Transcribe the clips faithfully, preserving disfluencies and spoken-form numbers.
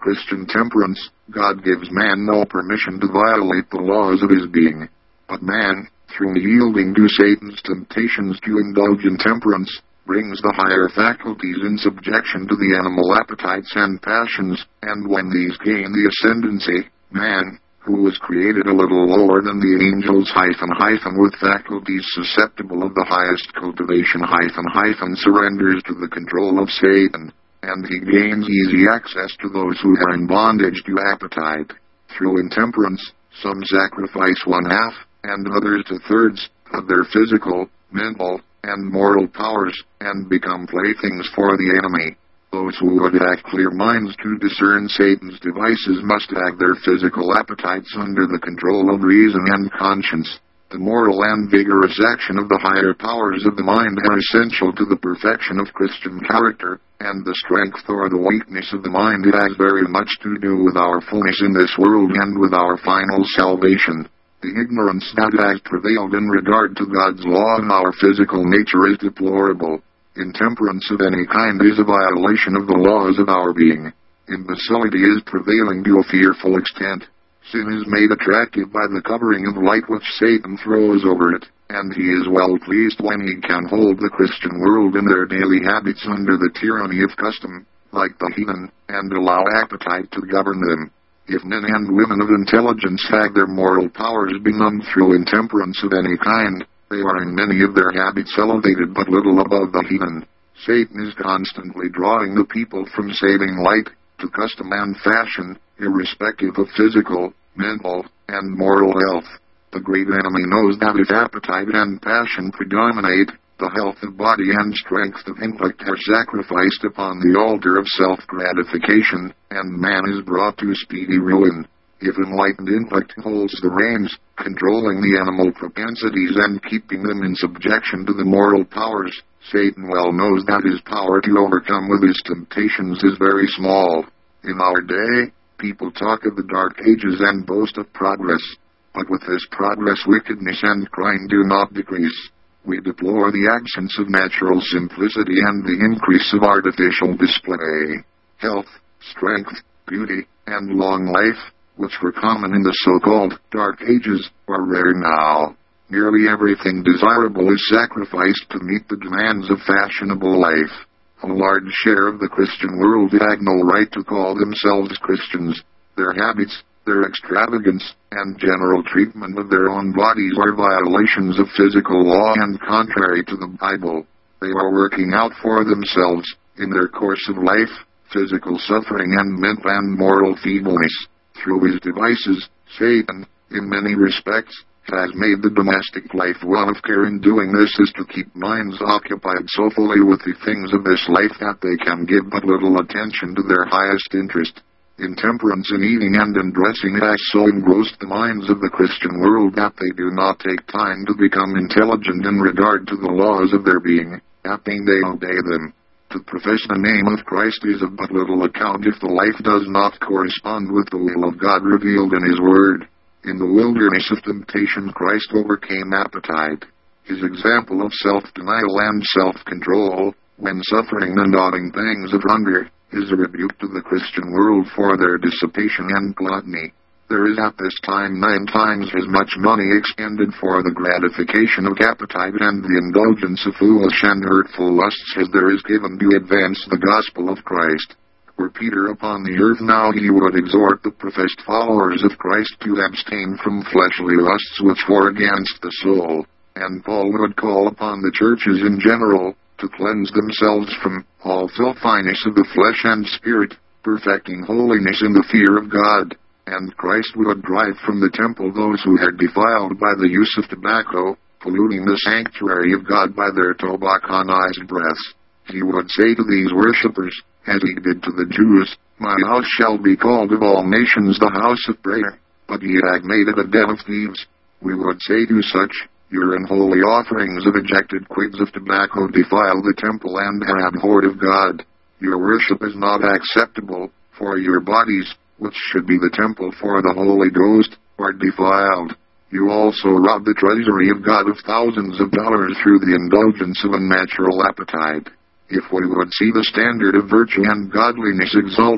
Christian temperance, God gives man no permission to violate the laws of his being. But man, through yielding to Satan's temptations to indulge in temperance, brings the higher faculties in subjection to the animal appetites and passions, and when these gain the ascendancy, man, who was created a little lower than the angels hyphen hyphen with faculties susceptible of the highest cultivation hyphen hyphen surrenders to the control of Satan, and he gains easy access to those who are in bondage to appetite. Through intemperance, some sacrifice one half, and others two-thirds, of their physical, mental, and moral powers, and become playthings for the enemy. Those who would have clear minds to discern Satan's devices must have their physical appetites under the control of reason and conscience. The moral and vigorous action of the higher powers of the mind are essential to the perfection of Christian character, and the strength or the weakness of the mind has very much to do with our fullness in this world and with our final salvation. The ignorance that has prevailed in regard to God's law in our physical nature is deplorable. Intemperance of any kind is a violation of the laws of our being. Imbecility is prevailing to a fearful extent. Sin is made attractive by the covering of light which Satan throws over it, and he is well pleased when he can hold the Christian world in their daily habits under the tyranny of custom, like the heathen, and allow appetite to govern them. If men and women of intelligence have their moral powers benumbed through intemperance of any kind, they are in many of their habits elevated but little above the heathen. Satan is constantly drawing the people from saving light to custom and fashion, irrespective of physical, mental, and moral health. The great enemy knows that if appetite and passion predominate, the health of body and strength of intellect are sacrificed upon the altar of self-gratification, and man is brought to speedy ruin. If enlightened intellect holds the reins, controlling the animal propensities and keeping them in subjection to the moral powers, Satan well knows that his power to overcome with his temptations is very small. In our day, people talk of the Dark Ages and boast of progress. But with this progress wickedness and crime do not decrease. We deplore the absence of natural simplicity and the increase of artificial display. Health, strength, beauty, and long life, which were common in the so-called Dark Ages, are rare now. Nearly everything desirable is sacrificed to meet the demands of fashionable life. A large share of the Christian world have no right to call themselves Christians. Their habits, their extravagance, and general treatment of their own bodies are violations of physical law and contrary to the Bible. They are working out for themselves, in their course of life, physical suffering and mental and moral feebleness. Through his devices, Satan, in many respects, has made the domestic life one of care. In doing this is to keep minds occupied so fully with the things of this life that they can give but little attention to their highest interest. Intemperance in eating and in dressing has so engrossed the minds of the Christian world that they do not take time to become intelligent in regard to the laws of their being, that they may obey them. To profess the name of Christ is of but little account if the life does not correspond with the will of God revealed in His Word. In the wilderness of temptation Christ overcame appetite. His example of self-denial and self-control, when suffering the gnawing pangs of hunger, is a rebuke to the Christian world for their dissipation and gluttony. There is at this time nine times as much money expended for the gratification of appetite and the indulgence of foolish and hurtful lusts as there is given to advance the gospel of Christ. Were Peter upon the earth now, he would exhort the professed followers of Christ to abstain from fleshly lusts which war against the soul, and Paul would call upon the churches in general to cleanse themselves from all filthiness of the flesh and spirit, perfecting holiness in the fear of God. And Christ would drive from the temple those who had defiled by the use of tobacco, polluting the sanctuary of God by their tobacconized breaths. He would say to these worshippers, as he did to the Jews, "My house shall be called of all nations the house of prayer, but ye have made it a den of thieves." We would say to such, "Your unholy offerings of ejected quids of tobacco defile the temple and are abhorred of God. Your worship is not acceptable, for your bodies, which should be the temple for the Holy Ghost, are defiled. You also rob the treasury of God of thousands of dollars through the indulgence of unnatural appetite." If we would see the standard of virtue and godliness exalted,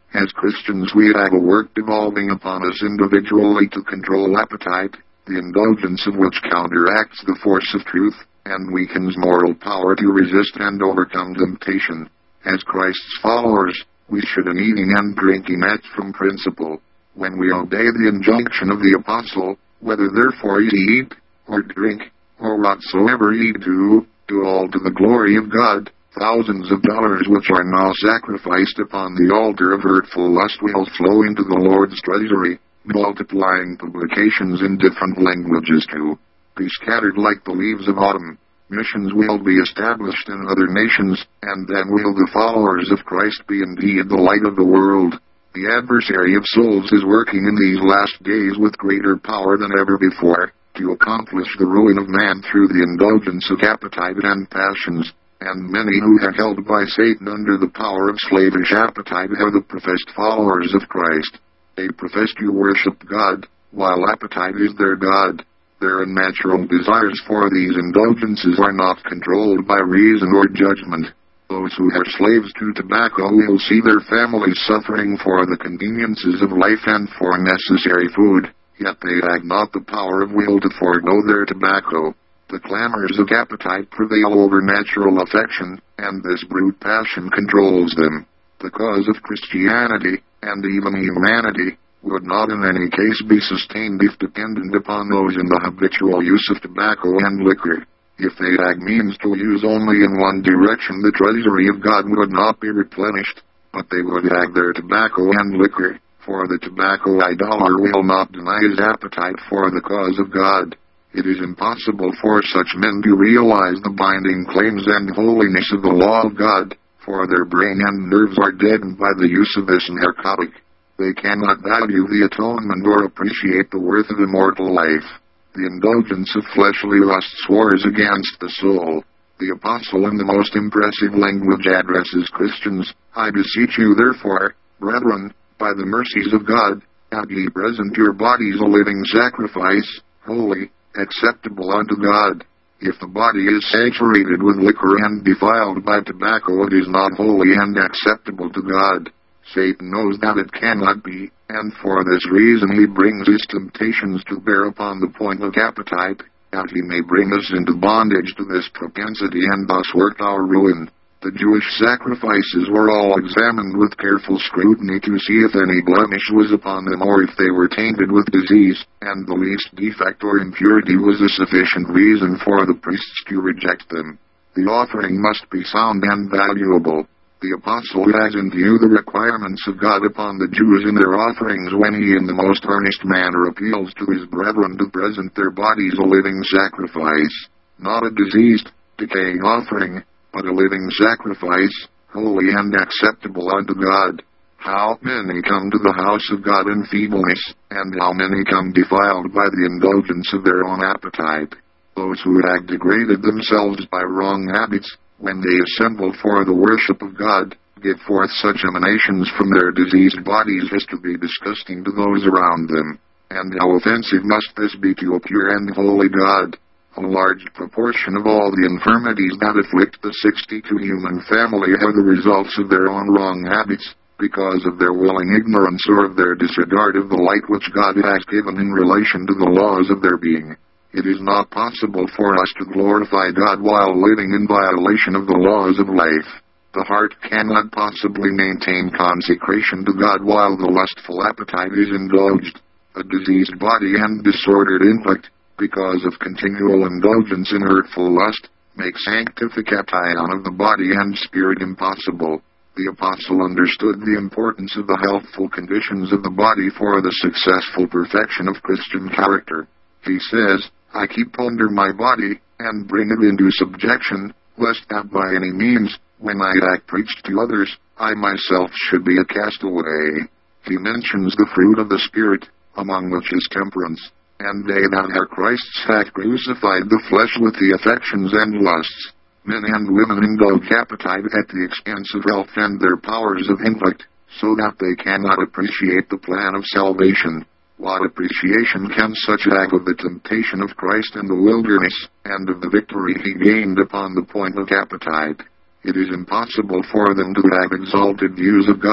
As Christians we have a work devolving upon us individually to control appetite, the indulgence of which counteracts the force of truth, and weakens moral power to resist and overcome temptation. As Christ's followers, we should in eating and drinking act from principle. When we obey the injunction of the apostle, whether therefore ye eat, or drink, or whatsoever ye do, do all to the glory of God, thousands of dollars which are now sacrificed upon the altar of hurtful lust will flow into the Lord's treasury, multiplying publications in different languages to be scattered like the leaves of autumn. Missions will be established in other nations, and then will the followers of Christ be indeed the light of the world. The adversary of souls is working in these last days with greater power than ever before, to accomplish the ruin of man through the indulgence of appetite and passions, and many who are held by Satan under the power of slavish appetite are the professed followers of Christ. They profess to worship God, while appetite is their God. Their unnatural desires for these indulgences are not controlled by reason or judgment. Those who are slaves to tobacco will see their families suffering for the conveniences of life and for necessary food, yet they have not the power of will to forego their tobacco. The clamors of appetite prevail over natural affection, and this brute passion controls them. The cause of Christianity, and even humanity, would not in any case be sustained if dependent upon those in the habitual use of tobacco and liquor. If they had means to use only in one direction, the treasury of God would not be replenished, but they would have their tobacco and liquor, for the tobacco idolater will not deny his appetite for the cause of God. It is impossible for such men to realize the binding claims and holiness of the law of God, for their brain and nerves are deadened by the use of this narcotic. They cannot value the atonement or appreciate the worth of immortal life. The indulgence of fleshly lusts wars against the soul. The apostle in the most impressive language addresses Christians. I beseech you therefore, brethren, by the mercies of God, that ye present your bodies a living sacrifice, holy, acceptable unto God. If the body is saturated with liquor and defiled by tobacco, it is not holy and acceptable to God. Satan knows that it cannot be, and for this reason he brings his temptations to bear upon the point of appetite, that he may bring us into bondage to this propensity and thus work our ruin. The Jewish sacrifices were all examined with careful scrutiny to see if any blemish was upon them or if they were tainted with disease, and the least defect or impurity was a sufficient reason for the priests to reject them. The offering must be sound and valuable. The apostle has in view the requirements of God upon the Jews in their offerings when he in the most earnest manner appeals to his brethren to present their bodies a living sacrifice, not a diseased, decaying offering, but a living sacrifice, holy and acceptable unto God. How many come to the house of God in feebleness, and how many come defiled by the indulgence of their own appetite. Those who have degraded themselves by wrong habits, when they assemble for the worship of God, give forth such emanations from their diseased bodies as to be disgusting to those around them. And how offensive must this be to a pure and holy God? A large proportion of all the infirmities that afflict the sixty-two human family are the results of their own wrong habits, because of their willing ignorance or of their disregard of the light which God has given in relation to the laws of their being. It is not possible for us to glorify God while living in violation of the laws of life. The heart cannot possibly maintain consecration to God while the lustful appetite is indulged. A diseased body and disordered intellect, because of continual indulgence in hurtful lust, make sanctification of the body and spirit impossible. The apostle understood the importance of the healthful conditions of the body for the successful perfection of Christian character. He says, I keep under my body, and bring it into subjection, lest that by any means, when I have preached to others, I myself should be a castaway. He mentions the fruit of the Spirit, among which is temperance, and they that are Christ's have crucified the flesh with the affections and lusts. Men and women indulge appetite at the expense of health and their powers of intellect, so that they cannot appreciate the plan of salvation. What appreciation can such have of the temptation of Christ in the wilderness, and of the victory he gained upon the point of appetite? It is impossible for them to have exalted views of God,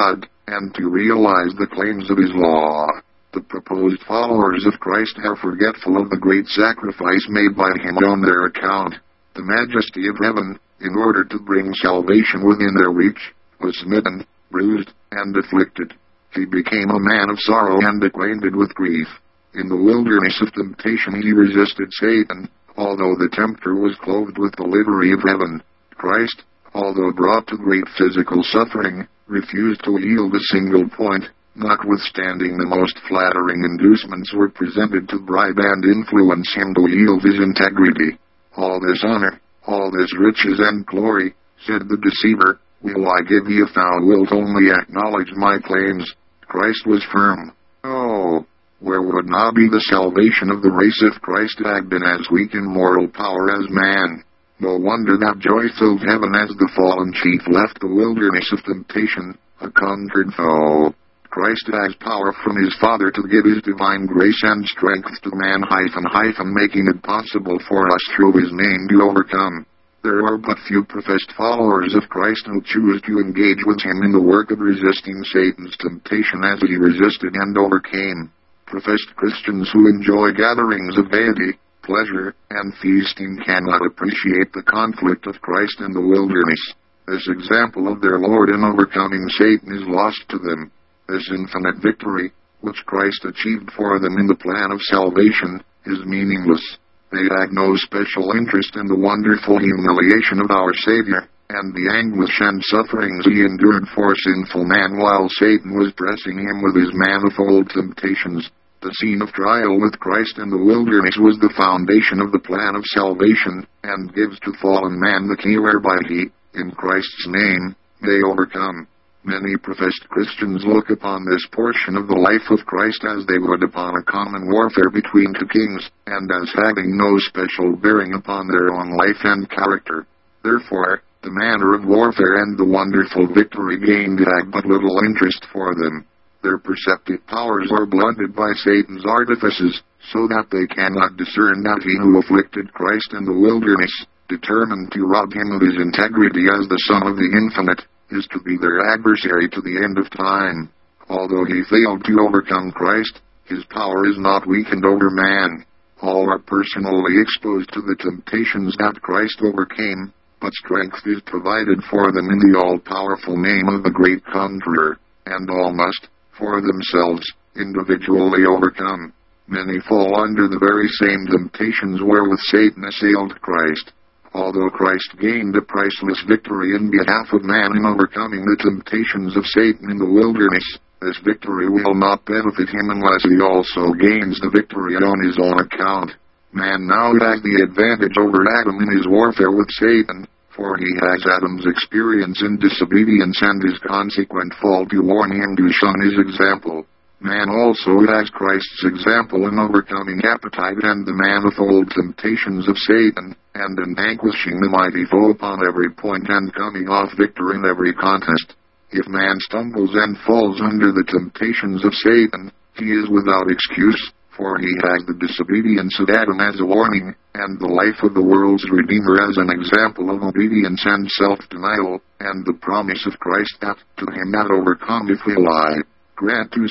and to realize the claims of his law. The proposed followers of Christ are forgetful of the great sacrifice made by him on their account. The majesty of heaven, in order to bring salvation within their reach, was smitten, bruised, and afflicted. He became a man of sorrow and acquainted with grief. In the wilderness of temptation he resisted Satan, although the tempter was clothed with the livery of heaven. Christ, although brought to great physical suffering, refused to yield a single point, notwithstanding the most flattering inducements were presented to bribe and influence him to yield his integrity. All this honor, all this riches and glory, said the deceiver, will I give thee if thou wilt only acknowledge my claims. Christ was firm. Oh, where would now be the salvation of the race if Christ had been as weak in moral power as man? No wonder that joy filled heaven as the fallen chief left the wilderness of temptation, a conquered foe. Christ has power from his Father to give his divine grace and strength to man hyphen hyphen making it possible for us through his name to overcome. There are but few professed followers of Christ who choose to engage with him in the work of resisting Satan's temptation as he resisted and overcame. Professed Christians who enjoy gatherings of gaiety, pleasure, and feasting cannot appreciate the conflict of Christ in the wilderness. This example of their Lord in overcoming Satan is lost to them. This infinite victory, which Christ achieved for them in the plan of salvation, is meaningless. They had no special interest in the wonderful humiliation of our Savior, and the anguish and sufferings he endured for sinful man while Satan was pressing him with his manifold temptations. The scene of trial with Christ in the wilderness was the foundation of the plan of salvation, and gives to fallen man the key whereby he, in Christ's name, may overcome. Many professed Christians look upon this portion of the life of Christ as they would upon a common warfare between two kings, and as having no special bearing upon their own life and character. Therefore, the manner of warfare and the wonderful victory gained had but little interest for them. Their perceptive powers are blunted by Satan's artifices, so that they cannot discern that he who afflicted Christ in the wilderness, determined to rob him of his integrity as the Son of the Infinite, is to be their adversary to the end of time. Although he failed to overcome Christ, his power is not weakened over man. All are personally exposed to the temptations that Christ overcame, but strength is provided for them in the all-powerful name of the great conqueror, and all must, for themselves, individually overcome. Many fall under the very same temptations wherewith Satan assailed Christ. Although Christ gained a priceless victory in behalf of man in overcoming the temptations of Satan in the wilderness, this victory will not benefit him unless he also gains the victory on his own account. Man now has the advantage over Adam in his warfare with Satan, for he has Adam's experience in disobedience and his consequent fall to warn him to shun his example. Man also has Christ's example in overcoming appetite and the manifold temptations of Satan, and in vanquishing the mighty foe upon every point and coming off victor in every contest. If man stumbles and falls under the temptations of Satan, he is without excuse, for he has the disobedience of Adam as a warning, and the life of the world's Redeemer as an example of obedience and self-denial, and the promise of Christ that, to him that overcometh will I grant to